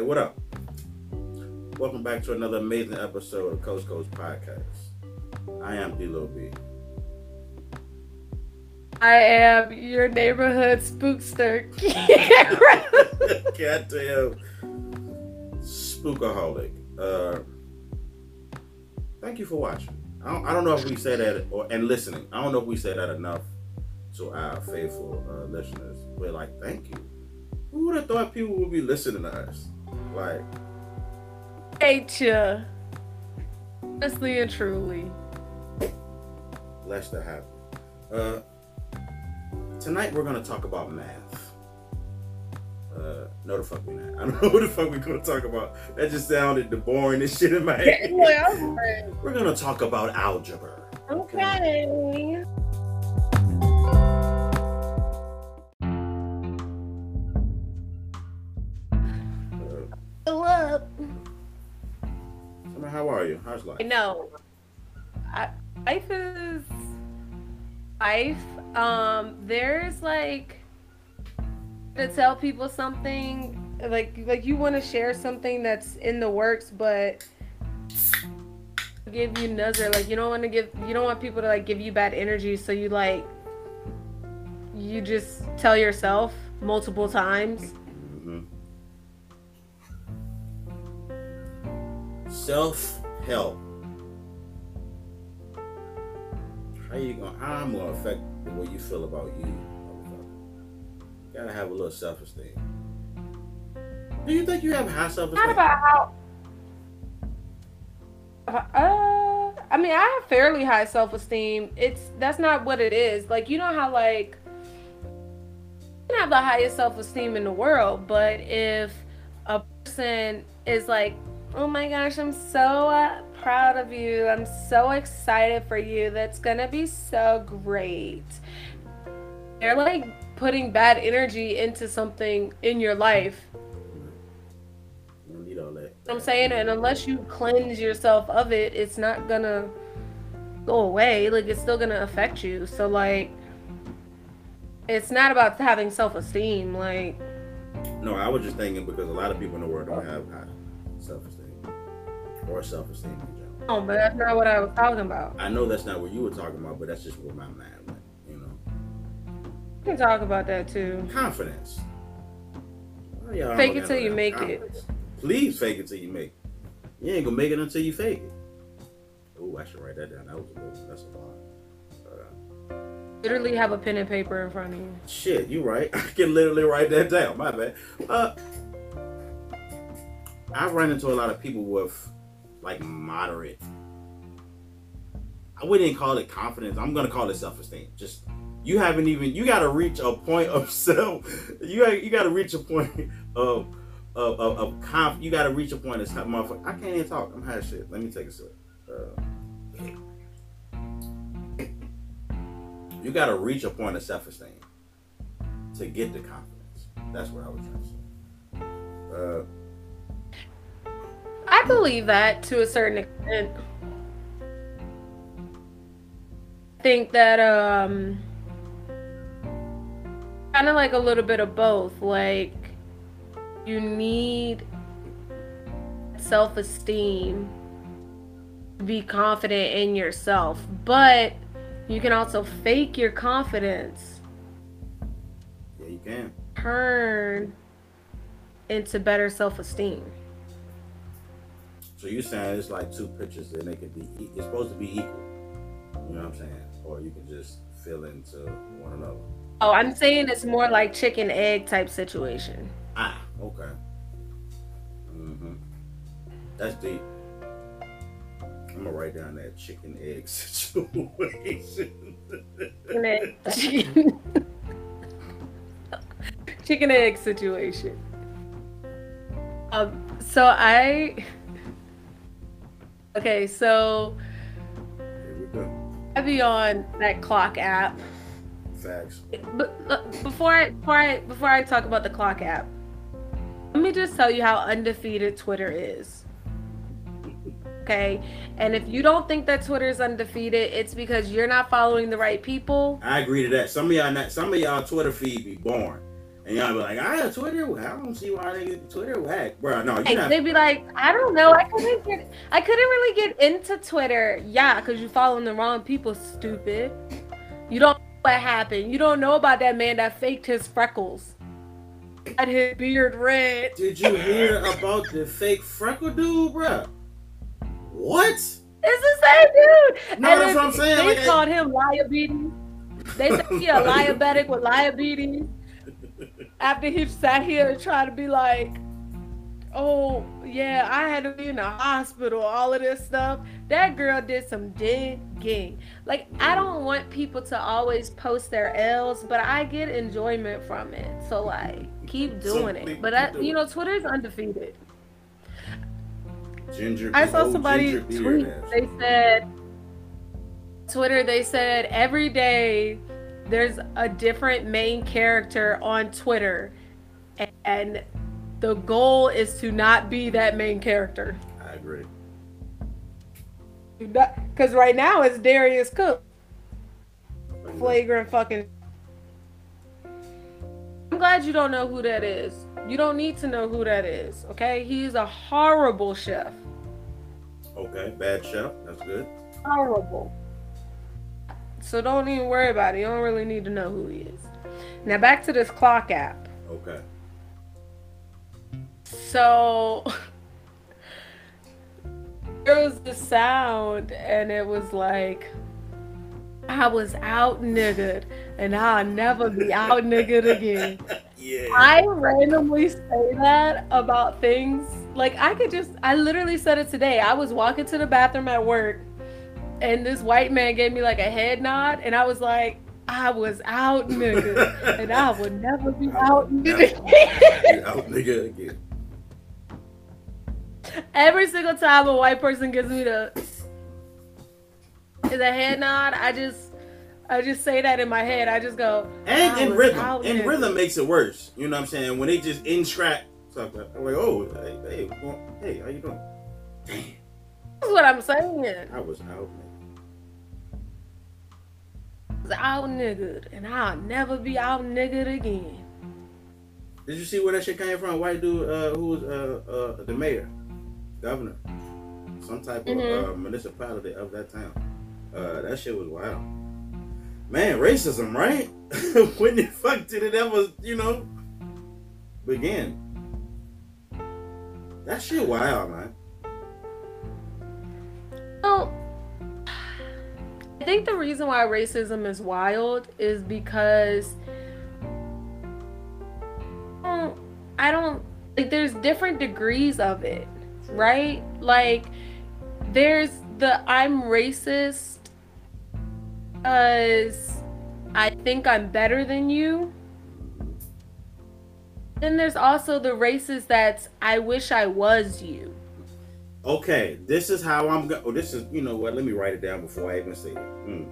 what up? Welcome back to another amazing episode of Coast Coast Podcast. I am D-Lo B. I am your neighborhood spookster. Goddamn spookaholic. Thank you for watching. I don't know if we say that and listening. I don't know if we say that enough to our faithful listeners. We're like, thank you. Who would have thought people would be listening to us? Like, hate ya. Honestly and truly. Blessed to have you. Tonight we're gonna talk about math. No, the fuck we not. I don't know what the fuck we're gonna talk about. That just sounded the boringest shit in my head. We're gonna talk about algebra. Okay. Hello. How are you? How's life? No. Life is life. There's like to tell people something like you want to share something that's in the works, but give you nuzzer. Like you don't want people to like give you bad energy, so you just tell yourself multiple times. Mm-hmm. Self-help. How I'm gonna affect the way you feel about you, motherfucker. Gotta have a little self-esteem. Do you think you have high self-esteem? Not about how. I mean, I have fairly high self-esteem. That's not what it is. Like, you know how like you can have the highest self-esteem in the world, but if a person is like, oh my gosh, I'm so proud of you. I'm so excited for you. That's gonna be so great. They're like putting bad energy into something in your life. You don't need all that. I'm saying, and unless you cleanse yourself of it, it's not gonna go away. Like it's still gonna affect you. So like, it's not about having self-esteem. Like, no, I was just thinking because a lot of people in the world don't have high self-esteem or self-esteem in general. Oh, but that's not what I was talking about. I know that's not what you were talking about, but that's just where my mind went. You know. You can talk about that too. Confidence. Fake it till you make it. Please fake it till you make it. You ain't gonna make it until you fake it. Oh, I should write that down. That's a lot. Literally have a pen and paper in front of you. Shit, you right. I can literally write that down. My bad. I've run into a lot of people with like moderate. I wouldn't call it confidence. I'm gonna call it self-esteem. Just you gotta reach a point of self. You gotta reach a point of you gotta reach a point of motherfucker. I can't even talk. I'm high as shit. Let me take a sip. You gotta reach a point of self-esteem to get the confidence. That's what I was trying to say. I believe that to a certain extent. I think that kind of like a little bit of both. Like you need self-esteem to be confident in yourself, but you can also fake your confidence. Yeah, you can. Turn into better self-esteem. So you're saying it's like two pictures and they can be, it's supposed to be equal. You know what I'm saying? Or you can just fill into one another. Oh, I'm saying it's more like chicken egg type situation. Ah, okay. Mm-hmm. That's deep. I'm gonna write down that chicken egg situation. Chicken egg situation. Okay, so Here we go. I be on that clock app. Facts. But before I talk about the clock app, let me just tell you how undefeated Twitter is. Okay, and if you don't think that Twitter is undefeated, it's because you're not following the right people. I agree to that. Some of y'all Twitter feed be boring, And y'all be like, I have Twitter. I don't see why they get Twitter whack, bro. No, you They'd be like, I don't know. I couldn't really get into Twitter. Yeah, because you're following the wrong people, stupid. You don't know what happened. You don't know about that man that faked his freckles. Had his beard red. Did you hear about the fake freckle dude, bro? What? It's the same dude. No, that's what I'm saying. They called him liabetes. They said he a diabetic with liabetes. After he sat here and tried to be like, oh, yeah, I had to be in the hospital, all of this stuff. That girl did some digging. Like, I don't want people to always post their L's, but I get enjoyment from it. So, like, keep doing it. But, Twitter's undefeated. I saw somebody tweet, they said every day there's a different main character on Twitter, and the goal is to not be that main character. I agree. Because right now it's Darius Cook. Flagrant fucking. I'm glad you don't know who that is. You don't need to know who that is, okay? He's a horrible chef. Okay, bad chef. That's good. Horrible. So don't even worry about it. You don't really need to know who he is. Now back to this clock app. Okay. So there was the sound and it was like, I was out niggered and I'll never be out niggered again. Yeah. I randomly say that about things. Like I literally said it today. I was walking to the bathroom at work and this white man gave me like a head nod and I was like, I was out nigga and I would never be out nigga again. Out nigga again. Every single time a white person gives me the head nod, I just say that in my head. I just go, and in rhythm. And rhythm makes it worse. You know what I'm saying? When they just in scrap stuff, I'm like, oh, hey, how you doing? Damn. That's what I'm saying. I was out, man. Out niggered and I'll never be out niggered again. Did you see where that shit came from? White dude who was the mayor, governor, some type of municipality of that town. That shit was wild. Man, racism, right? When the fuck did it ever, begin? That shit wild, man. Well, I think the reason why racism is wild is because I don't like there's different degrees of it, right? Like there's the I'm racist because I think I'm better than you. Then there's also the racist that's I wish I was you. Okay, this is how I'm going. Oh, this is, you know what? Let me write it down before I even say it.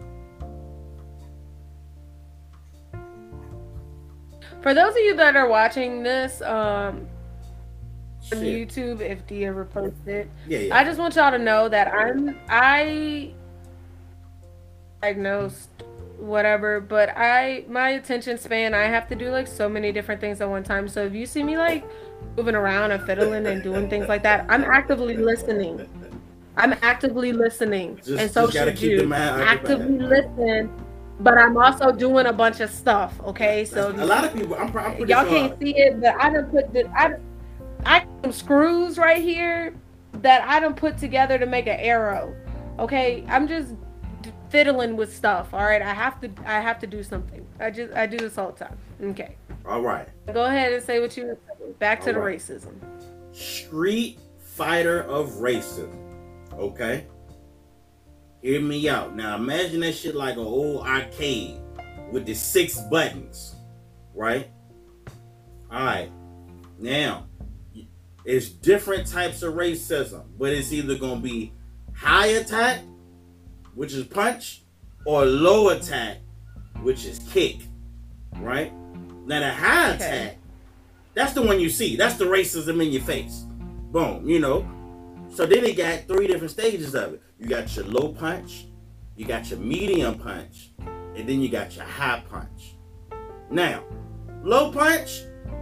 For those of you that are watching this on YouTube, if D ever posts it, I just want y'all to know that I diagnosed whatever, but my attention span, I have to do like so many different things at one time. So if you see me like moving around and fiddling and doing things like that, I'm actively listening. And so should you. Actively listen, but I'm also doing a bunch of stuff. Okay, so a lot of people, I'm pretty y'all sure. can't see it, but I done put I some screws right here that I done put together to make an arrow. Okay, I'm just fiddling with stuff. All right, I have to do something. I do this all the time. Okay. All right. Go ahead and say what you were saying. Back to the racism. Street Fighter of racism. Okay? Hear me out. Now imagine that shit like an old arcade with the 6 buttons. Right? Alright. Now, it's different types of racism, but it's either gonna be high attack, which is punch, or low attack, which is kick. Right? Now the high attack, that's the one you see. That's the racism in your face. Boom, So then it got 3 different stages of it. You got your low punch, you got your medium punch, and then you got your high punch. Now, Low punch.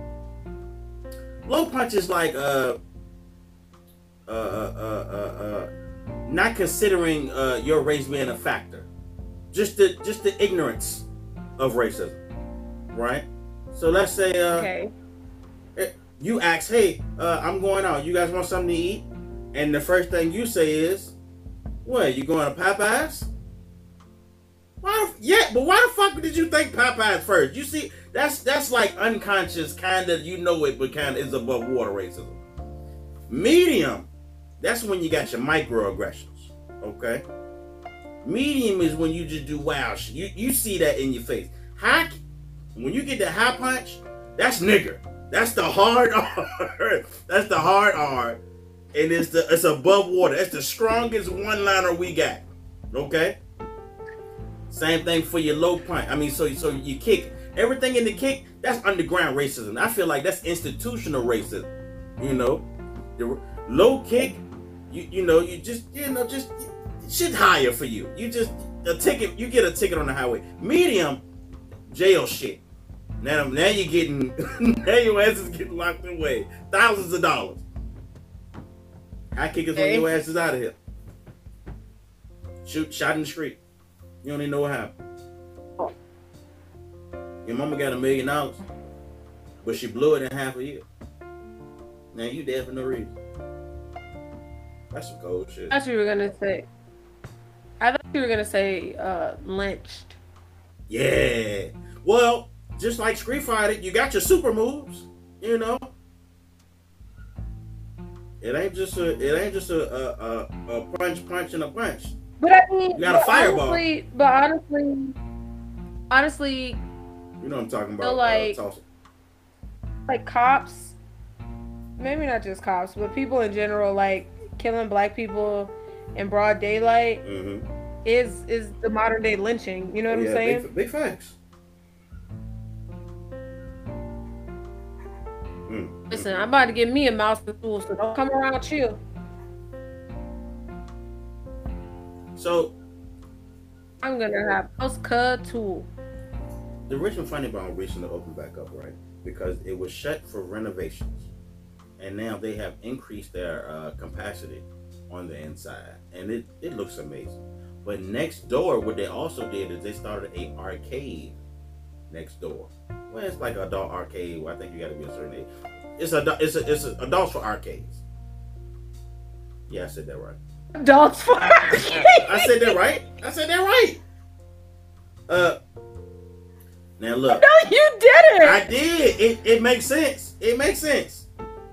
Low punch is like not considering your race being a factor. Just the ignorance of racism, right? So let's say Okay. you ask, hey, I'm going out. You guys want something to eat? And the first thing you say is, what, you going to Popeyes? Yeah, but why the fuck did you think Popeyes first? You see, that's like unconscious, kind of, you know it, but kind of is above water racism. Medium, that's when you got your microaggressions, okay? Medium is when you just do wild shit. You see that in your face. High, when you get the high punch, that's nigger. That's the hard R. That's the hard R. And it's above water. That's the strongest one-liner we got. Okay? Same thing for your low punch. I mean, so you kick. Everything in the kick, that's underground racism. I feel like that's institutional racism. You know? The low kick, you just shit higher for you. You just a ticket, you get a ticket on the highway. Medium, jail shit. Now you're getting now your ass is getting locked away. Thousands of dollars. High kick is when your ass is out of here. Shot in the street. You don't even know what happened. Your mama got $1 million, but she blew it in half a year. Now you dead for no reason. That's some cold shit. I thought you were gonna say. I thought you were gonna say lynched. Yeah. Well, just like Street Fighter, you got your super moves. You know. It ain't just a punch and a punch. But I mean, you got a fireball. Honestly, you know what I'm talking about. Like cops, maybe not just cops, but people in general, like killing black people in broad daylight is the modern day lynching. You know what I'm saying? Big facts. Listen, I'm about to get me a mouse and tool, so don't come around chill. So I'm gonna have mouse cut tool. The Richmond Funny Bone recently opened back up, right? Because it was shut for renovations, and now they have increased their capacity on the inside, and it looks amazing. But next door, what they also did is they started a arcade next door. Well, it's like an adult arcade. Well, I think you got to be a certain age. It's adults for arcades. Yeah, I said that right. Adults for arcades. I said that right. Now look. No, you didn't. I did. It makes sense. It makes sense.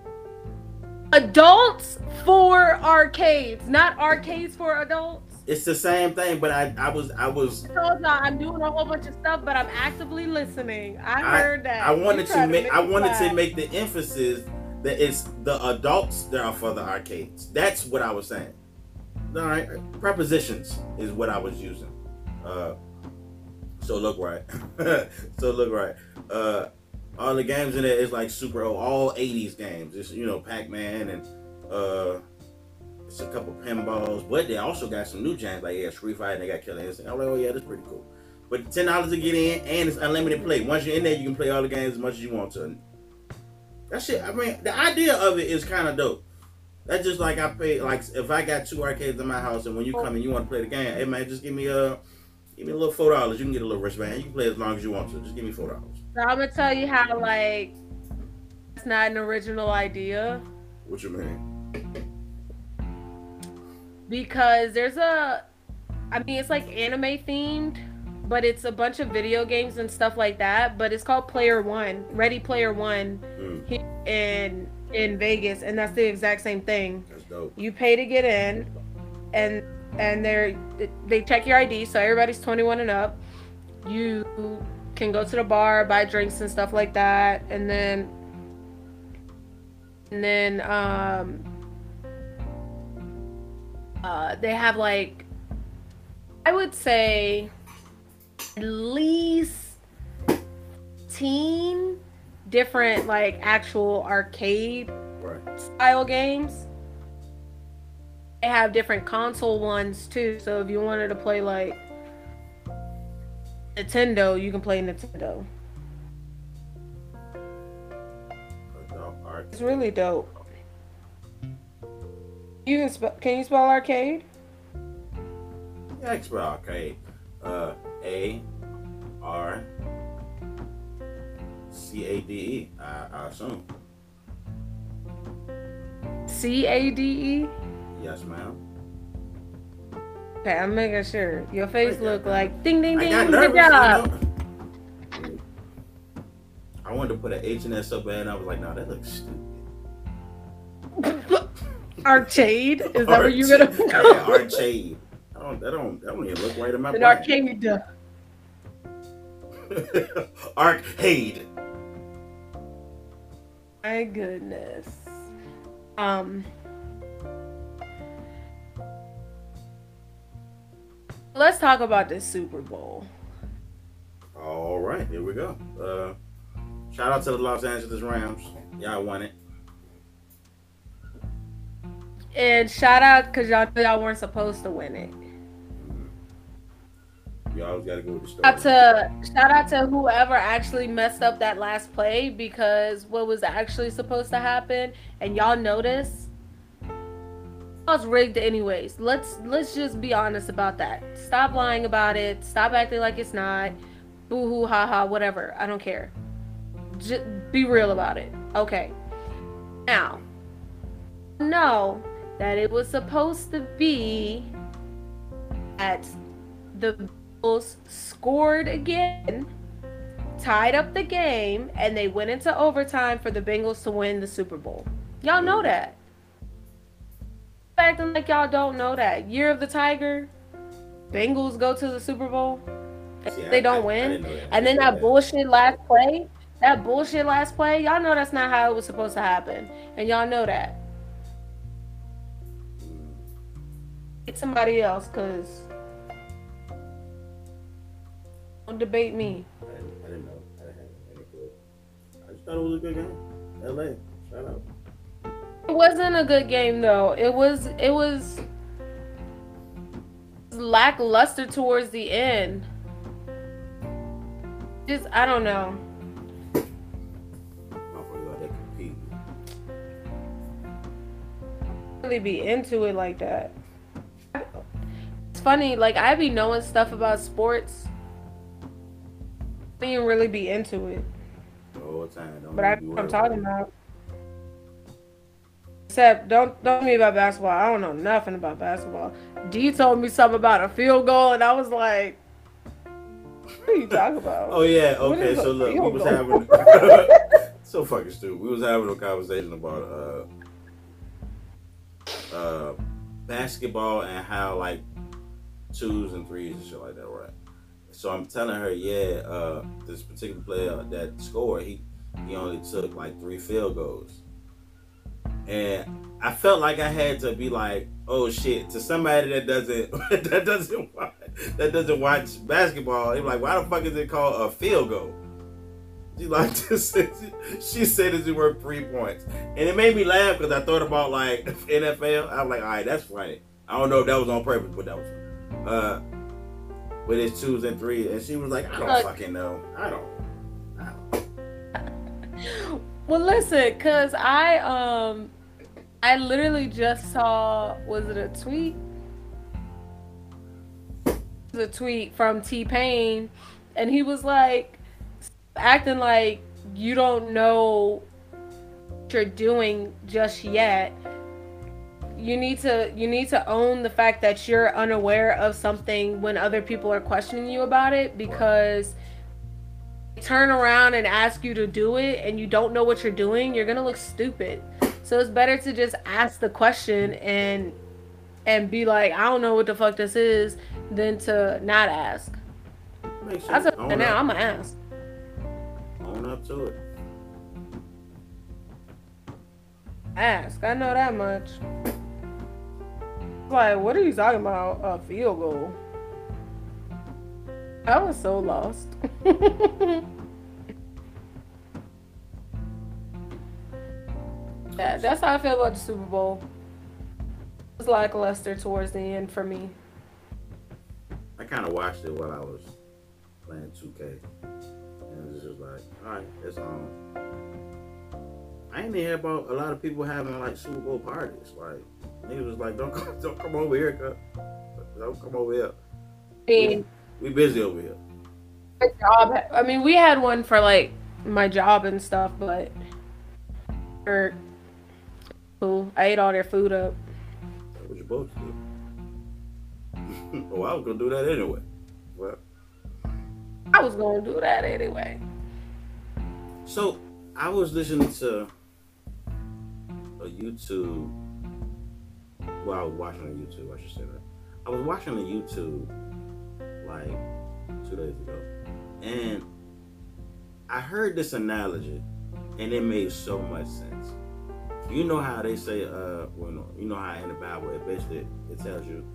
Adults for arcades, not arcades for adults. It's the same thing, but I was. So no, I'm doing a whole bunch of stuff, but I'm actively listening. I heard that. I wanted to make the emphasis that it's the adults that are for the arcades. That's what I was saying. All right, prepositions is what I was using. So look right. All the games in there is like super old, all 80s games. It's Pac-Man and it's a couple pinballs, but they also got some new games like Street Fighter. And they got Killer Instinct. I'm like, oh yeah, that's pretty cool. But $10 to get in, and it's unlimited play. Once you're in there, you can play all the games as much as you want to. That shit. I mean, the idea of it is kind of dope. That's just like I pay. Like if I got 2 arcades in my house, and when you come and you want to play the game, hey man, just give me a little $4. You can get a little wristband. You can play as long as you want to. Just give me $4. So I'm gonna tell you how it's not an original idea. What you mean? Because there's it's like anime themed, but it's a bunch of video games and stuff like that. But it's called Player One, Ready Player One, here in Vegas, and that's the exact same thing. That's dope. You pay to get in, and they check your ID, so everybody's 21 and up. You can go to the bar, buy drinks and stuff like that, and then they have I would say at least 10 different actual arcade style games. They have different console ones too. So if you wanted to play Nintendo, you can play Nintendo. It's really dope. You can can you spell arcade? Yeah, I can spell arcade. ARCADE. I assume. CADE? Yes, ma'am. Okay, I'm making sure. Your face I look got like ding ding I ding. got Good nervous, job. I wanted to put an H in there so bad, and I was like, no, that looks stupid. Arcade? Is that what you're gonna go? Yeah, arcade. That don't even look right in my An brain. arcade. Arcade. My goodness. Let's talk about this Super Bowl. All right, here we go. Shout out to the Los Angeles Rams. Y'all won it. And shout out because y'all weren't supposed to win it. You always gotta go with the story. Shout out to whoever actually messed up that last play, because what was actually supposed to happen, and y'all notice, it was rigged anyways. Let's just be honest about that. Stop lying about it. Stop acting like it's not. Boo hoo ha ha whatever. I don't care. Just be real about it. Okay. Now, know that it was supposed to be at the Bills scored again, tied up the game, and they went into overtime for the Bengals to win the Super Bowl. Y'all know that. Acting like y'all don't know that. Year of the Tiger, Bengals go to the Super Bowl, and they don't win. And then that bullshit last play, y'all know that's not how it was supposed to happen. And y'all know that. Get somebody else, because don't debate me. I didn't know. I didn't have any clue. I just thought it was a good game. LA, shout out. It wasn't a good game though. It was lackluster towards the end. Just I don't know. Motherfuckers out there compete. Really be into it like that. It's funny, like I be knowing stuff about sports. I don't even really be into it. All the time. But I know what I'm talking about. Except, don't tell me about basketball. I don't know nothing about basketball. D told me something about a field goal, and I was like, what are you talking about? Oh, yeah. Okay, so look, we was having... so fucking stupid. We was having a conversation about basketball and how, like, 2s and 3s and shit like that, right? So I'm telling her, this particular player that scored, he only took like 3 field goals. And I felt like I had to be like, oh shit, to somebody that doesn't watch basketball. They're like, why the fuck is it called a field goal? She like she said it's worth 3 points. And it made me laugh because I thought about like NFL. I was like, all right, that's funny. I don't know if that was on purpose, but that was funny. With his 2s and 3s, and she was like, I don't fucking know. I don't. Well, listen, cause I literally just saw, was it a tweet? It was a tweet from T-Pain, and he was like, acting like you don't know what you're doing just yet. You need to own the fact that you're unaware of something when other people are questioning you about it, because turn around and ask you to do it and you don't know what you're doing, you're gonna look stupid. So it's better to just ask the question and be like, I don't know what the fuck this is, than to not ask. I said now I'm gonna ask. Own up to it. Ask. I know that much. Like, what are you talking about? A field goal? I was so lost. Yeah, that's how I feel about the Super Bowl. It was lackluster towards the end for me. I kind of watched it while I was playing 2K. And it was just like, all right, it's on. I ain't hear about a lot of people having like Super Bowl parties. Like niggas was like, don't come over here, cuz. Don't come over here. I mean, we busy over here. my job. I mean, we had one for like my job and stuff, but cool. I ate all their food up. That's what you're supposed to do. Oh, I was gonna do that anyway. Well, I was gonna do that anyway. So I was listening to a YouTube. Well, I was watching a YouTube. I should say that. I was watching a YouTube like 2 days ago, and I heard this analogy, and it made so much sense. You know how they say, you know how in the Bible it basically it tells you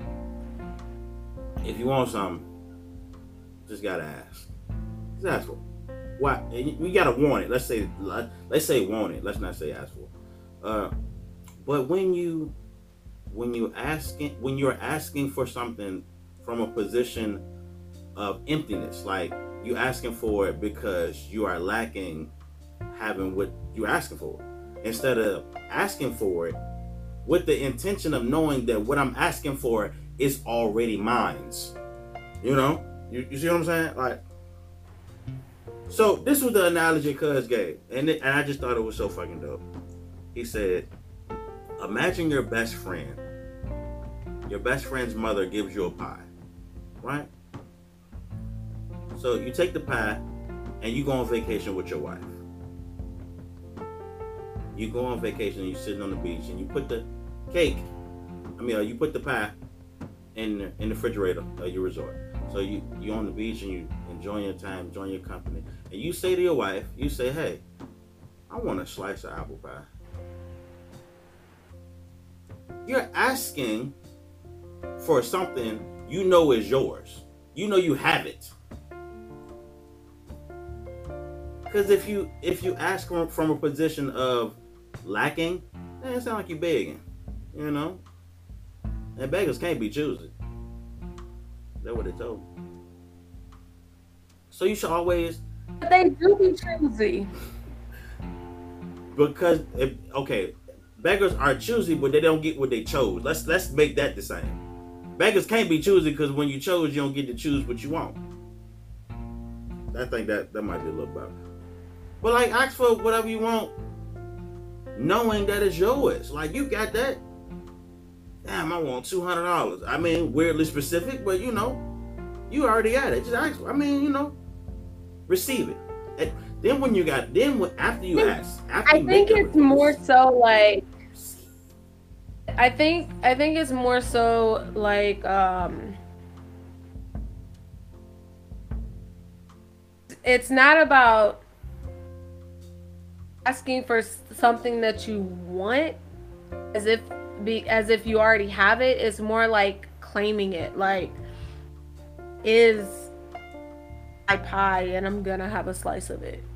if you want something, just gotta ask. Just ask for it. Why? And we gotta want it. Let's say want it. Let's not say ask for. But when you're asking for something from a position of emptiness, like you asking for it because you are lacking having what you're asking for, instead of asking for it with the intention of knowing that what I'm asking for is already mine. You know, you see what I'm saying? Like, so this was the analogy Cuz gave, and I just thought it was so fucking dope. He said, imagine your best friend. Your best friend's mother gives you a pie, right? So you take the pie and you go on vacation with your wife. You go on vacation and you're sitting on the beach and you put the cake, you put the pie in the refrigerator of your resort. So you're on the beach and you enjoying your time, enjoying your company. And you say to your wife, you say, hey, I want a slice of apple pie. You're asking for something you know is yours. You know you have it. Because if you ask from a position of lacking, then it sounds like you're begging, you know? And beggars can't be choosy. That's what they told me. So you should always... But they do be choosy. Because, beggars are choosy, but they don't get what they chose. Let's make that the same. Beggars can't be choosy because when you chose, you don't get to choose what you want. I think that might be a little better. But like, ask for whatever you want, knowing that it's yours. Like, you got that. Damn, I want $200. I mean, weirdly specific, but you know, you already got it. Just ask. Receive it. And then when you got, after you ask, I think it's more so like. I think it's more so like it's not about asking for something that you want as if you already have it. It's more like claiming it, like, is my pie and I'm gonna have a slice of it.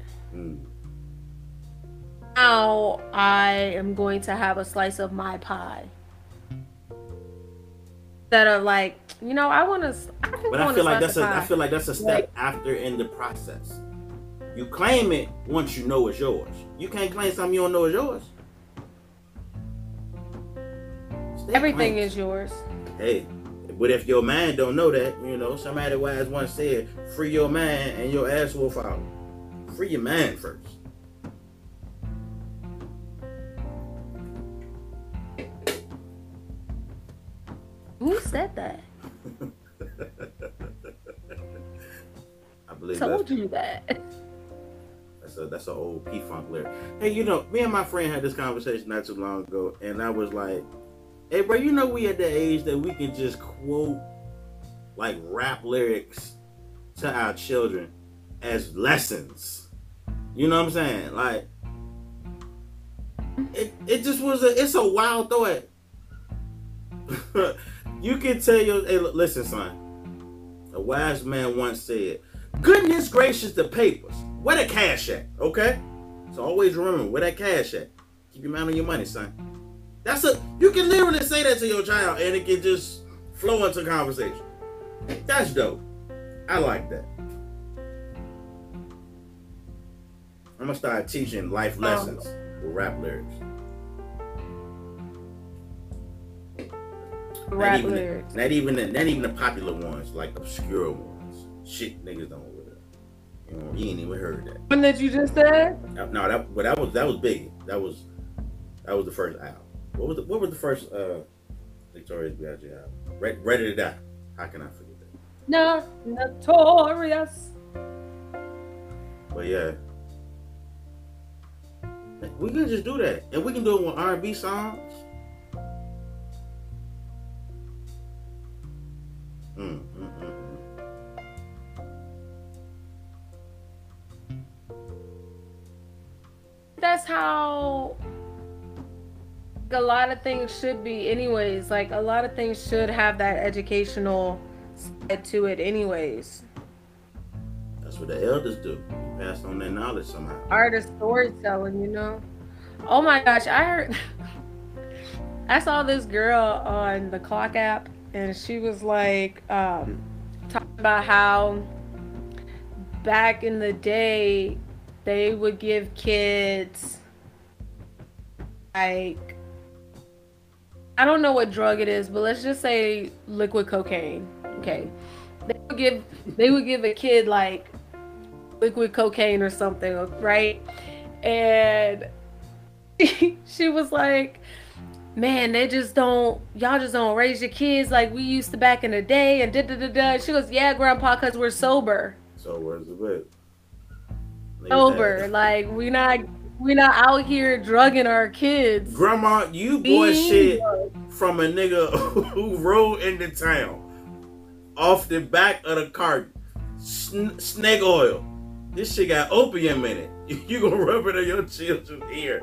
Now I am going to have a slice of my pie. Instead of like, I want to. But I feel like that's a step after in the process. You claim it once you know it's yours. You can't claim something you don't know is yours. Everything is yours. Hey, but if your man don't know that, somebody wise once said, free your man and your ass will follow. Free your man first. Who said that? I believe told you that. That's an old P-Funk lyric. Hey, me and my friend had this conversation not too long ago, and I was like, hey, bro, we at the age that we can just quote like rap lyrics to our children as lessons. You know what I'm saying? Like, it just it's a wild thought. You can tell hey, listen, son. A wise man once said, goodness gracious, the papers. Where the cash at? Okay? So always remember, where that cash at? Keep your mind on your money, son. You can literally say that to your child and it can just flow into conversation. That's dope. I like that. I'm gonna start teaching life lessons with rap lyrics. Rap lyrics. Not even the popular ones, like obscure ones. Shit, niggas don't with it. You know, you ain't even heard that. One that you just said? No, that was Biggie. That was the first album. What was the first Notorious B.I.G. album? Ready to Die. How can I forget that? No, Notorious. But yeah, we can just do that, and we can do it with R&B songs. That's how a lot of things should be anyways. Like, a lot of things should have that educational side to it anyways. That's what the elders do. Pass on their knowledge somehow. Art of storytelling, you know? Oh my gosh, I saw this girl on the Clock app, and she was like, talking about how back in the day, they would give kids, like, I don't know what drug it is, but let's just say liquid cocaine. Okay. They would give a kid like liquid cocaine or something, right? And she was like, man, y'all just don't raise your kids like we used to back in the day, and da-da-da-da. She goes, yeah, Grandpa, because we're sober. So where's the bit? Sober. Like, we not out here drugging our kids. Grandma, you bullshit from a nigga who rode into town off the back of the cart. Snake oil. This shit got opium in it. You gonna rub it on your children's ear.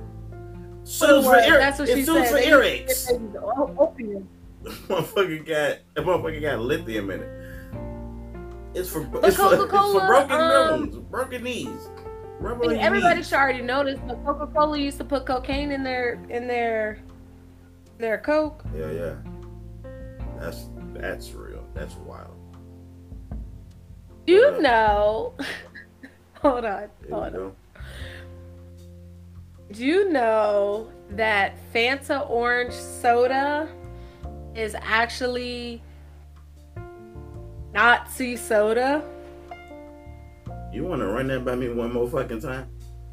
That's what she said. For earaches. Opium. That motherfucker got lithium in it. It's for broken bones, broken knees. Everybody should already notice, but Coca-Cola used to put cocaine in their Coke. Yeah. That's real. That's wild. Do you know? Hold on. Do you know that Fanta orange soda is actually Nazi soda? You want to run that by me one more fucking time?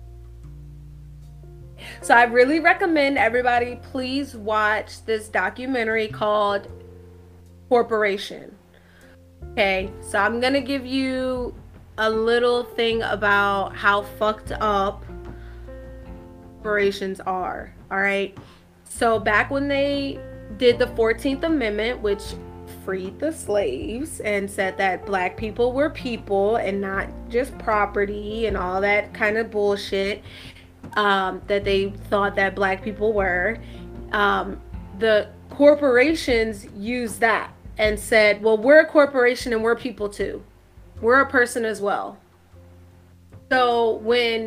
So I really recommend everybody please watch this documentary called Corporation. Okay, so I'm gonna give you a little thing about how fucked up corporations are. All right, so back when they did the 14th Amendment, which freed the slaves and said that black people were people and not just property and all that kind of bullshit that they thought that black people were, the corporations used that and said, well, we're a corporation and we're people too. We're a person as well. So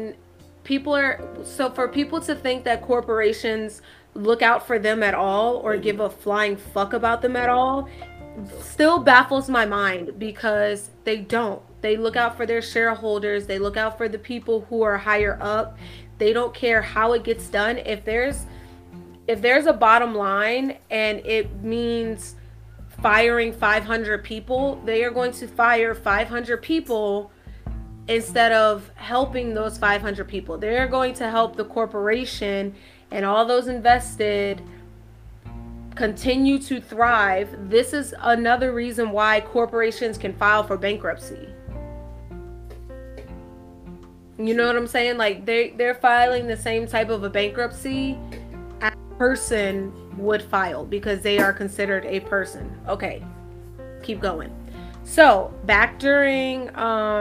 for people to think that corporations look out for them at all or give a flying fuck about them at all still baffles my mind, because they don't. They look out for their shareholders. They look out for the people who are higher up. They don't care how it gets done. If there's a bottom line and it means firing 500 people, they are going to fire 500 people instead of helping those 500 people. They're going to help the corporation and all those invested continue to thrive. This is another reason why corporations can file for bankruptcy. You know what I'm saying? Like, they're filing the same type of a bankruptcy as a person would file, because they are considered a person. Okay, keep going. So back during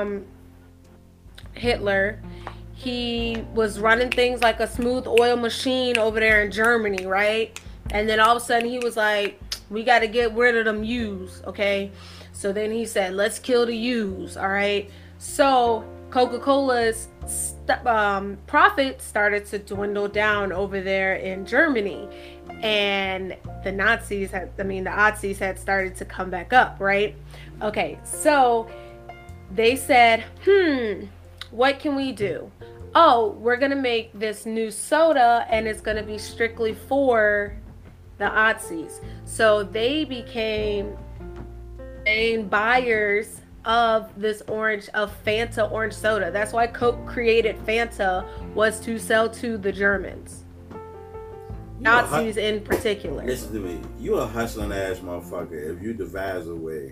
Hitler, he was running things like a smooth oil machine over there in Germany, right? And then all of a sudden he was like, we got to get rid of them Jews, okay? So then he said, let's kill the Jews, all right? So Coca-Cola's profit started to dwindle down over there in Germany. And the Nazis had started to come back up, right? Okay, so they said, what can we do? oh, we're gonna make this new soda and it's gonna be strictly for the Aussies. So they became main buyers of this of Fanta orange soda. That's why Coke created Fanta, was to sell to the Germans. Nazis in particular. Listen to me. You a hustling ass motherfucker if you devise a way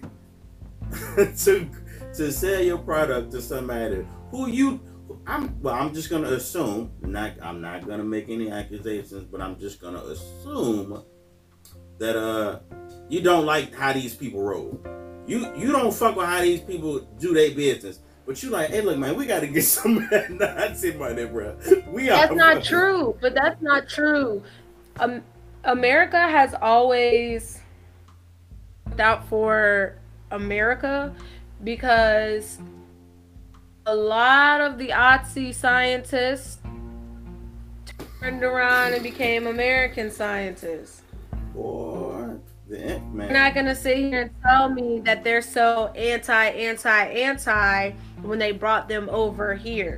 to sell your product to somebody who you I'm just gonna assume, I'm not gonna make any accusations, but I'm just gonna assume that you don't like how these people roll. You don't fuck with how these people do their business. But you like, hey, look, man, we got to get some of that Nazi money, bro. That's not true. But that's not true. America has always looked out for America because a lot of the Nazi scientists turned around and became American scientists. Boy, man. You're not gonna sit here and tell me that they're so anti when they brought them over here.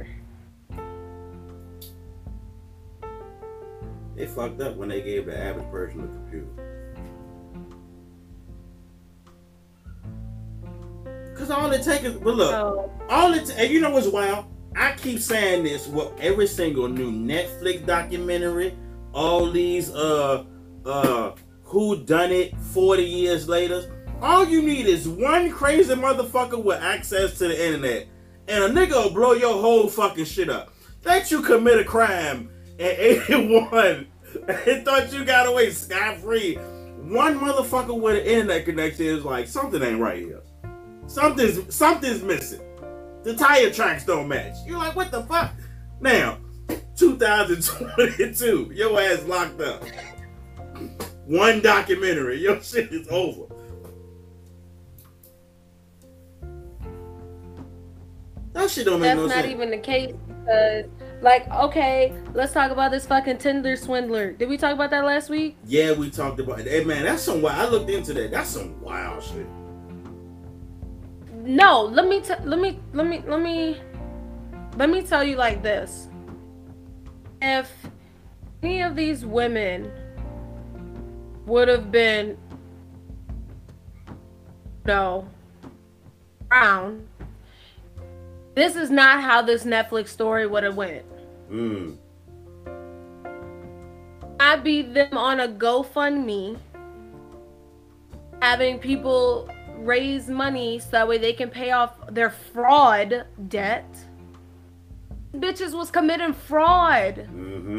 They fucked up when they gave the average person a computer. Cause all it takes is, but look, and you know what's wild? I keep saying this with every single new Netflix documentary, all these who done it 40 years later. All you need is one crazy motherfucker with access to the internet, and a nigga will blow your whole fucking shit up. Let you commit a crime in 81 and thought you got away scot-free. One motherfucker with an internet connection is like, something ain't right here. Something's missing. The tire tracks don't match. You're like, what the fuck? Now, 2022, your ass locked up. One documentary, your shit is over. That shit don't make no sense. That's not even the case because, like, okay, let's talk about this fucking Tinder swindler. Did we talk about that last week? Yeah, we talked about it. Hey, man, that's some wild. I looked into that. That's some wild shit. No, let me tell you like this. If any of these women would have been, brown, this is not how this Netflix story would have went. I'd be them on a GoFundMe, having people raise money so that way they can pay off their fraud debt. Bitches was committing fraud.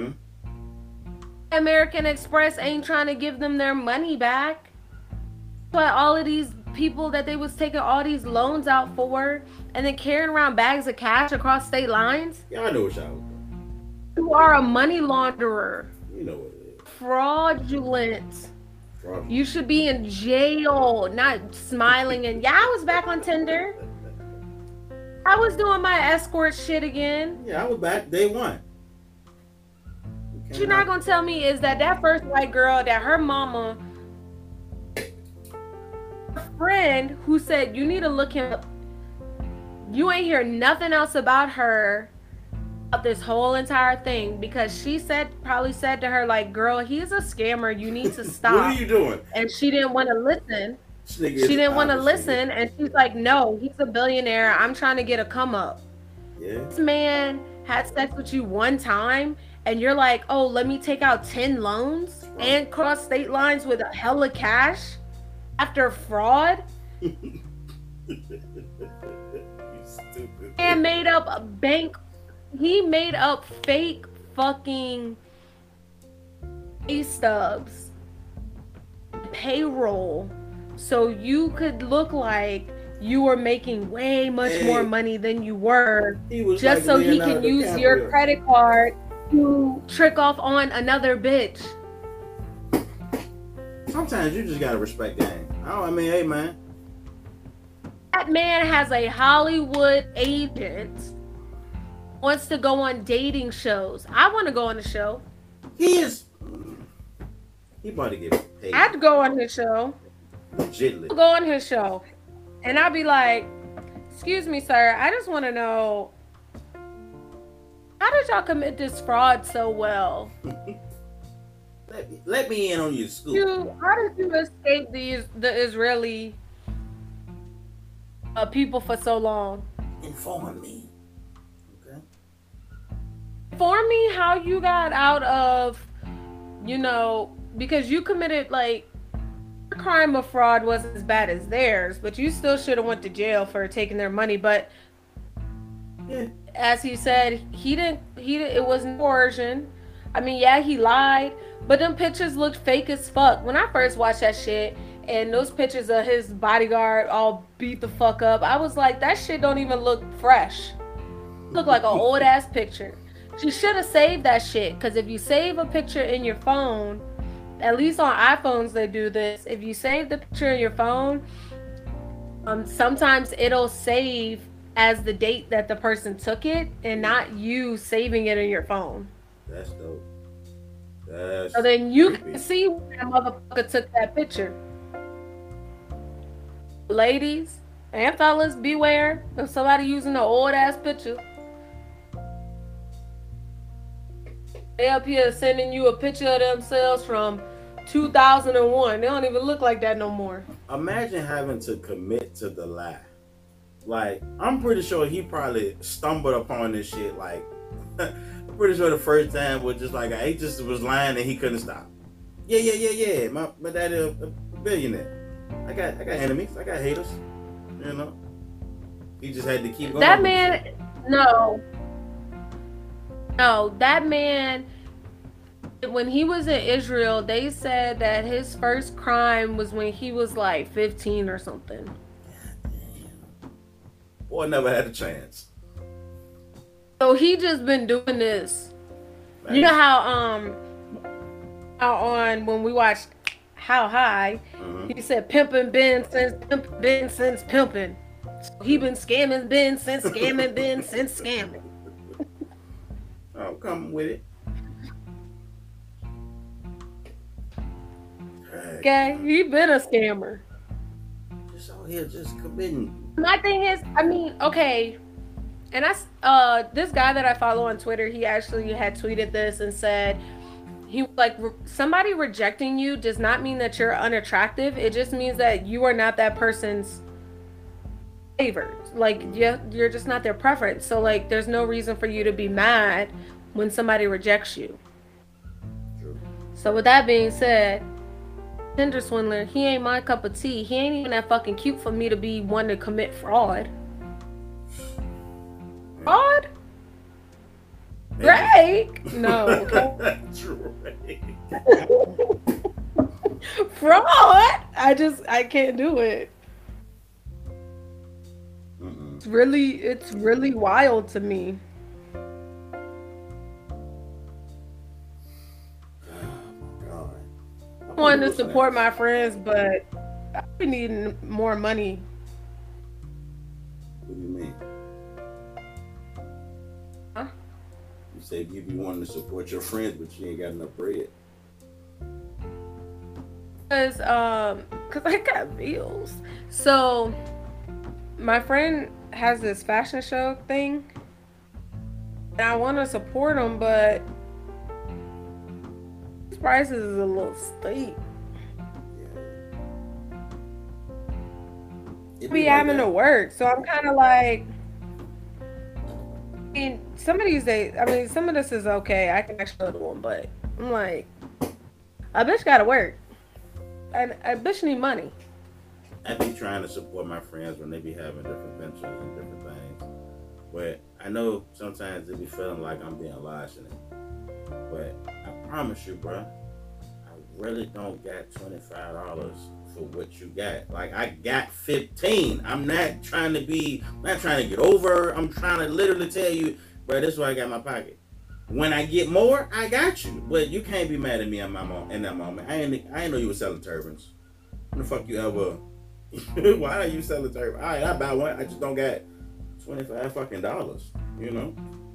American Express ain't trying to give them their money back. But all of these people that they was taking all these loans out for and then carrying around bags of cash across state lines. Yeah, I know what y'all was doing. You are a money launderer. You know what it is. Fraudulent. You should be in jail, not smiling and, yeah, I was back on Tinder. I was doing my escort shit again. Yeah, I was back day one. What you're not gonna tell me is that first white girl, that her mama, her friend who said, you need to look him up. You ain't hear nothing else about her, about this whole entire thing, because she probably said to her, like, girl, he's a scammer, you need to stop. What are you doing? And she didn't want to listen. She didn't want to listen, and she's like, no, he's a billionaire, I'm trying to get a come up. Yeah. This man had sex with you one time and you're like, oh, let me take out 10 loans and cross state lines with a hella cash after fraud. You stupid. And made up a bank. He made up fake fucking pay stubs, payroll, so you could look like you were making way much more money than you were, just like so he can use your credit card to trick off on another bitch. Sometimes you just gotta respect game. I mean, hey man. That man has a Hollywood agent, wants to go on dating shows. I want to go on a show. He about to get paid. I'd go on his show. Legitly. I'd go on his show. And I'd be like, excuse me, sir, I just want to know, how how did y'all commit this fraud so well? Let me in on your scoop. How did you escape the Israeli people for so long? Inform me. Okay. Inform me how you got out of, because you committed your crime of fraud wasn't as bad as theirs, but you still should have went to jail for taking their money. But yeah, as he said, he didn't. It wasn't coercion. I mean, yeah, he lied, but them pictures looked fake as fuck. When I first watched that shit, and those pictures of his bodyguard all beat the fuck up, I was like, that shit don't even look fresh. Look like an old ass picture. She should have saved that shit, because if you save a picture in your phone, at least on iPhones they do this. If you save the picture in your phone, sometimes it'll save as the date that the person took it, and not you saving it in your phone. That's dope. So then you can see when that motherfucker took that picture. Ladies and fellas, beware of somebody using an old ass picture. They up here sending you a picture of themselves from 2001. They don't even look like that no more. Imagine having to commit to the lie. Like, I'm pretty sure he probably stumbled upon this shit. Like, I'm pretty sure the first time was just like, he just was lying and he couldn't stop. Yeah. My daddy a billionaire. I got enemies. I got haters. You know? He just had to keep going. That man, no, that man, when he was in Israel, they said that his first crime was when he was like 15 or something. Boy never had a chance. So he just been doing this. Right. You know how on when we watched How High, he said pimping been since pimping. So he been scamming Ben since scamming. Oh, come with it. Okay, he been a scammer. Just out here, just committing. My thing is, I mean, okay, and this guy that I follow on Twitter, he actually had tweeted this and said, he like, somebody rejecting you does not mean that you're unattractive. It just means that you are not that person's favorite. Like, you're just not their preference. So like, there's no reason for you to be mad when somebody rejects you. True. So with that being said, Tinder swindler, he ain't my cup of tea. He ain't even that fucking cute for me to be one to commit fraud. Fraud? Drake? No. Drake. Fraud? I can't do it. It's really wild to me. I want to support my friends, but I've been needing more money. What do you mean? Huh? You say you be wanting to support your friends, but you ain't got enough bread. Cause I got bills. So my friend has this fashion show thing, and I want to support him, but his prices is a little steep. Yeah. Be having to work, so I'm kind of like, I mean, some of these days, I mean, some of this is okay. I can actually do them, but I'm like, a bitch gotta work. And a bitch need money. I be trying to support my friends when they be having different ventures and different things. But I know sometimes they be feeling like I'm being large in it. But I promise you, bro, I really don't got $25 for what you got. Like, I got 15. I'm not trying to get over. I'm trying to literally tell you, bro, this is what I got in my pocket. When I get more, I got you. But you can't be mad at me in that moment. I ain't know you were selling turbans. When the fuck you ever? Why are you selling turbans? All right, I buy one. I just don't got $25 fucking dollars. You know.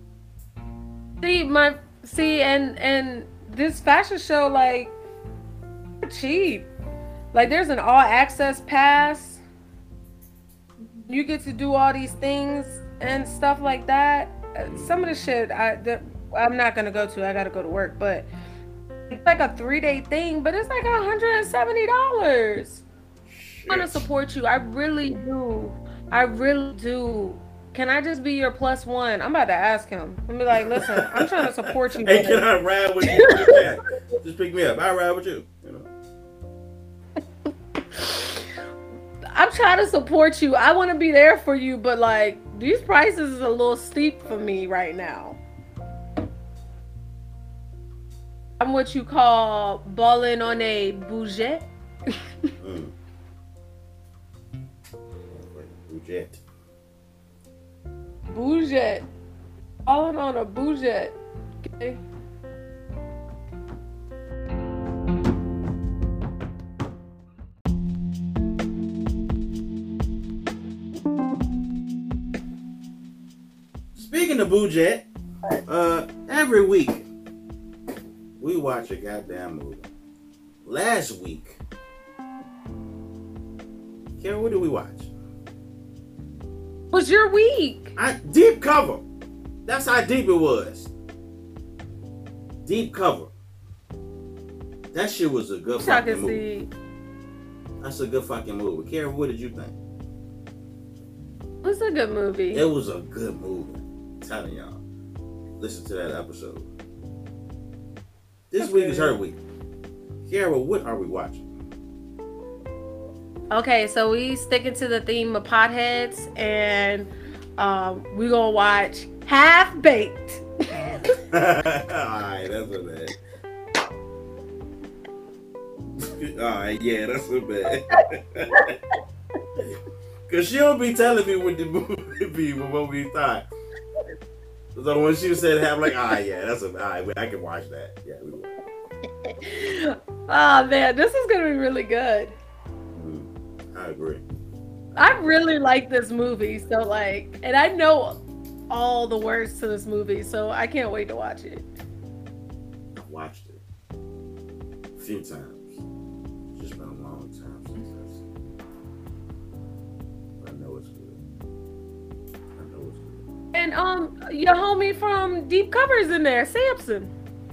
And this fashion show, like, cheap. Like, there's an all access pass. You get to do all these things and stuff like that. some of the shit I'm not gonna go to. I gotta go to work, but it's like a 3-day thing. But it's like $170. I want to support you. I really do. I really do. Can I just be your plus one? I'm about to ask him. I'm be like, listen, I'm trying to support you. Hey, can I ride with you? Yeah. Just pick me up. I ride with you. I'm trying to support you. I want to be there for you, but like these prices is a little steep for me right now. I'm what you call balling on a budget. Budget. Budget. Balling on a budget. Okay. Speaking of budget, every week we watch a goddamn movie. Last week, Kara, what did we watch? Was your week? Deep Cover. That's how deep it was. Deep Cover. That shit was a good fucking movie. That's a good fucking movie. Kara, what did you think? It was a good movie. It was a good movie. I'm telling y'all. Listen to that episode. This week is her week. Kara, what are we watching? Okay, so we sticking to the theme of potheads, and we gonna watch Half Baked. Alright, that's a bad. Alright, yeah, that's a bad. Cause she don't be telling me what the movie be, but what we thought. So when she said half, like, yeah, that's alright, I can watch that. Yeah, we will. Oh man, this is gonna be really good. I agree. I really like this movie, so like, and I know all the words to this movie, so I can't wait to watch it. I watched it a few times. It's just been a long time since I've seen it. But I know it's good. And your homie from Deep Cover's in there, Samson.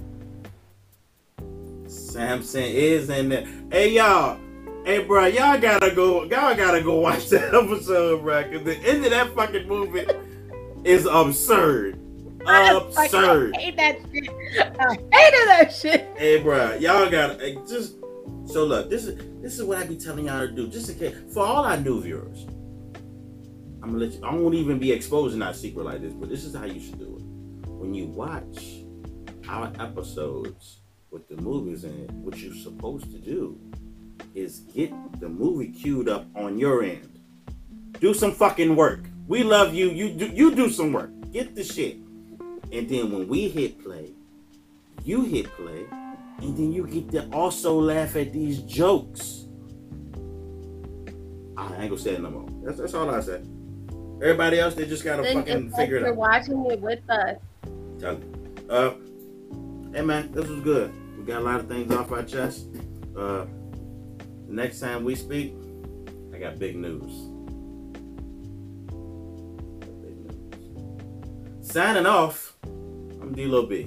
Samson is in there. Hey y'all. Hey, bro, y'all gotta go watch that episode, bro, because the end of that fucking movie is absurd. Absurd. I hate that shit. I hated that shit. Hey, bro, y'all gotta just. So look, this is what I be telling y'all to do, just in case for all our new viewers. I'm gonna let you. I won't even be exposing our secret like this, but this is how you should do it. When you watch our episodes with the movies in it, what you're supposed to do is get the movie queued up on your end. Do some fucking work. We love you. You do some work. Get the shit. And then when we hit play, you hit play, and then you get to also laugh at these jokes. I ain't gonna say it no more. That's all I said. Everybody else, they just gotta fucking figure it out. You're watching it with us. Tell me. Hey man, this was good. We got a lot of things off our chest. Next time we speak, I got big news. Signing off, I'm D-Lo B.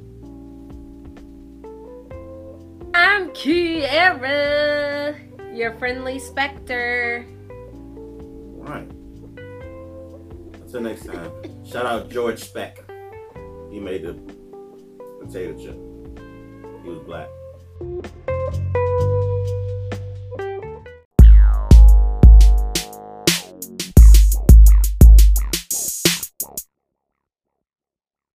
I'm Kiara, your friendly specter. All right. Until next time, shout out George Speck. He made the potato chip. He was black.